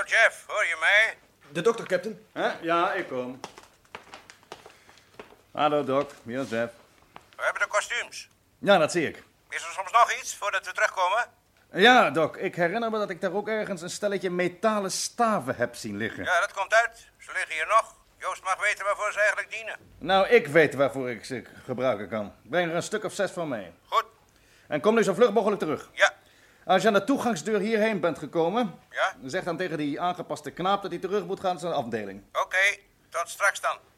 Jeff, hoor je mij? De dokter, captain. Ja, ik kom. Hallo, Doc. Hier is Jeff. We hebben de kostuums. Ja, dat zie ik. Is er soms nog iets voordat we terugkomen? Ja, Doc. Ik herinner me dat ik daar ook ergens een stelletje metalen staven heb zien liggen. Ja, dat komt uit. Ze liggen hier nog. Joost mag weten waarvoor ze eigenlijk dienen. Nou, ik weet waarvoor ik ze gebruiken kan. Breng er een stuk of 6 van mee. Goed. En kom nu zo vlug mogelijk terug. Ja. Als je aan de toegangsdeur hierheen bent gekomen, Ja? zeg dan tegen die aangepaste knaap dat hij terug moet gaan naar zijn afdeling. Oké. Tot straks dan.